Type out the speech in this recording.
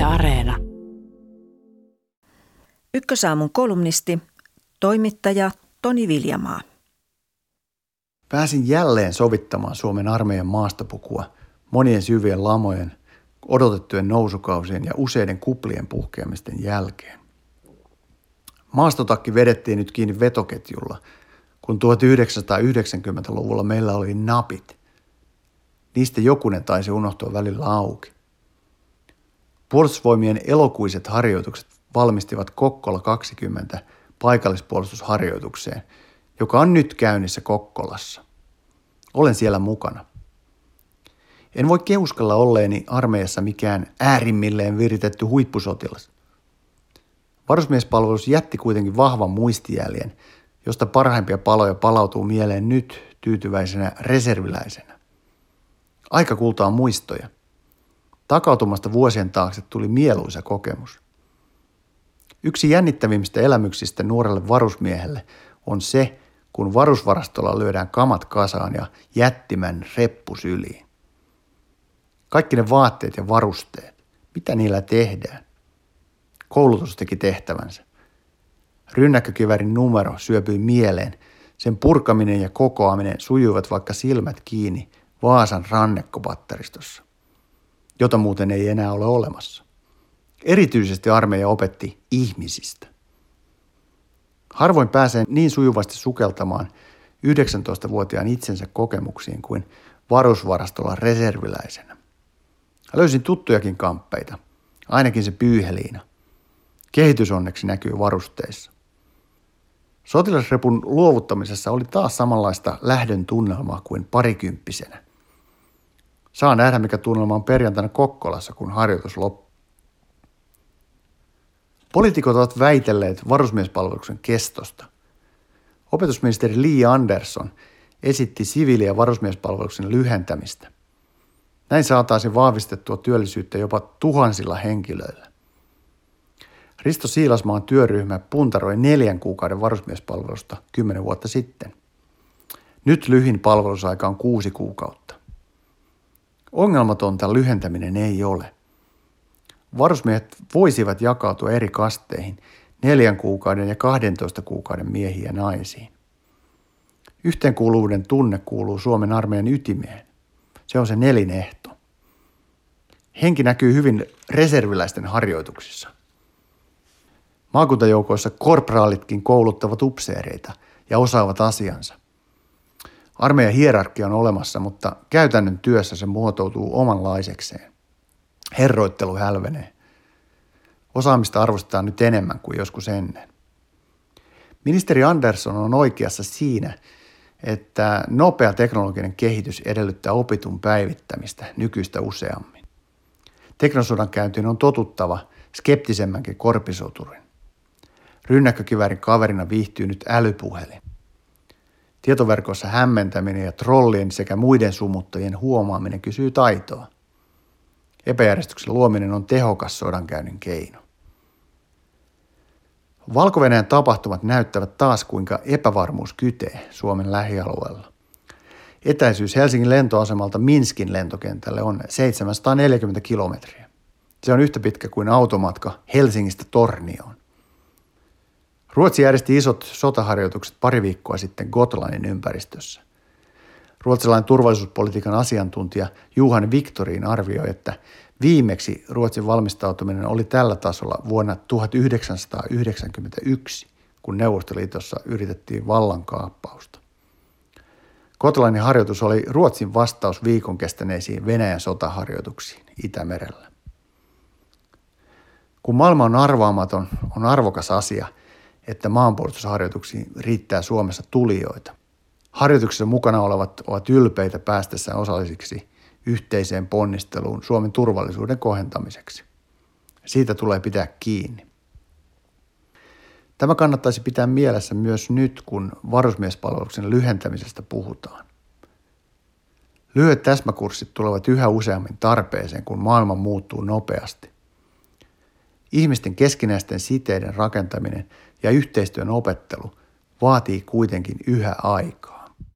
Areena. Ykkösaamun kolumnisti, toimittaja Toni Viljamaa. Pääsin jälleen sovittamaan Suomen armeijan maastopukua monien syvien lamojen, odotettujen nousukausien ja useiden kuplien puhkeamisten jälkeen. Maastotakki vedettiin nyt kiinni vetoketjulla, kun 1990-luvulla meillä oli napit. Niistä jokunen taisi unohtua välillä auki. Puolustusvoimien elokuiset harjoitukset valmistivat Kokkola 20 paikallispuolustusharjoitukseen, joka on nyt käynnissä Kokkolassa. Olen siellä mukana. En voi keuskalla olleeni armeijassa mikään äärimmilleen viritetty huippusotilas. Varusmiespalvelus jätti kuitenkin vahvan muistijäljen, josta parhaimpia paloja palautuu mieleen nyt tyytyväisenä reserviläisenä. Aika kultaa muistoja. Takautumasta vuosien taakse tuli mieluisa kokemus. Yksi jännittävimmistä elämyksistä nuorelle varusmiehelle on se, kun varusvarastolla lyödään kamat kasaan ja jättimän reppu syliin. Kaikki ne vaatteet ja varusteet, mitä niillä tehdään? Koulutus teki tehtävänsä. Rynnäkkökiväärin numero syöpyi mieleen. Sen purkaminen ja kokoaminen sujuivat vaikka silmät kiinni Vaasan rannekkopatteristossa, jota muuten ei enää ole olemassa. Erityisesti armeija opetti ihmisistä. Harvoin pääsee niin sujuvasti sukeltamaan 19-vuotiaan itsensä kokemuksiin kuin varusvarastolla reserviläisenä. Löysin tuttujakin kamppeita, ainakin se Pyyheliina. Kehitys onneksi näkyy varusteissa. Sotilasrepun luovuttamisessa oli taas samanlaista lähdön tunnelmaa kuin parikymppisenä. Saa nähdä, mikä tunnelma on perjantaina Kokkolassa, kun harjoitus loppuu. Poliitikot ovat väitelleet varusmiespalveluksen kestosta. Opetusministeri Li Andersson esitti siviili- ja varusmiespalveluksen lyhentämistä. Näin saataisiin vahvistettua työllisyyttä jopa tuhansilla henkilöillä. Risto Siilasmaan työryhmä puntaroi 4 kuukauden varusmiespalvelusta 10 vuotta sitten. Nyt lyhin palvelusaika on 6 kuukautta. Ongelmatonta lyhentäminen ei ole. Varusmiehet voisivat jakautua eri kasteihin 4 kuukauden ja 12 kuukauden miehiin ja naisiin. Yhteenkuuluvuuden tunne kuuluu Suomen armeijan ytimeen. Se on se elinehto. Henki näkyy hyvin reserviläisten harjoituksissa. Maakuntajoukoissa korpraalitkin kouluttavat upseereita ja osaavat asiansa. Armeijan hierarkia on olemassa, mutta käytännön työssä se muotoutuu omanlaisekseen. Herroittelu hälvenee. Osaamista arvostetaan nyt enemmän kuin joskus ennen. Ministeri Andersson on oikeassa siinä, että nopea teknologinen kehitys edellyttää opitun päivittämistä nykyistä useammin. Teknosodan käyntiin on totuttava skeptisemmänkin korpisoturin. Rynnäkkökiväärin kaverina viihtyy nyt älypuhelin. Tietoverkossa hämmentäminen ja trollien sekä muiden sumuttajien huomaaminen kysyy taitoa. Epäjärjestyksen luominen on tehokas sodankäynnin keino. Valko-Venäjän tapahtumat näyttävät taas, kuinka epävarmuus kytee Suomen lähialueella. Etäisyys Helsingin lentoasemalta Minskin lentokentälle on 740 kilometriä. Se on yhtä pitkä kuin automatka Helsingistä Tornioon. Ruotsi järjesti isot sotaharjoitukset pari viikkoa sitten Gotlannin ympäristössä. Ruotsalainen turvallisuuspolitiikan asiantuntija Johan Victorin arvioi, että viimeksi Ruotsin valmistautuminen oli tällä tasolla vuonna 1991, kun Neuvostoliitossa yritettiin vallankaappausta. Gotlannin harjoitus oli Ruotsin vastaus viikon kestäneisiin Venäjän sotaharjoituksiin Itämerellä. Kun maailma on arvaamaton, on arvokas asia, että maanpuolustusharjoituksiin riittää Suomessa tulijoita. Harjoituksessa mukana olevat ovat ylpeitä päästessään osallisiksi yhteiseen ponnisteluun Suomen turvallisuuden kohentamiseksi. Siitä tulee pitää kiinni. Tämä kannattaisi pitää mielessä myös nyt, kun varusmiespalveluksen lyhentämisestä puhutaan. Lyhyet täsmäkurssit tulevat yhä useammin tarpeeseen, kun maailma muuttuu nopeasti. Ihmisten keskinäisten siteiden rakentaminen ja yhteistyön opettelu vaatii kuitenkin yhä aikaa.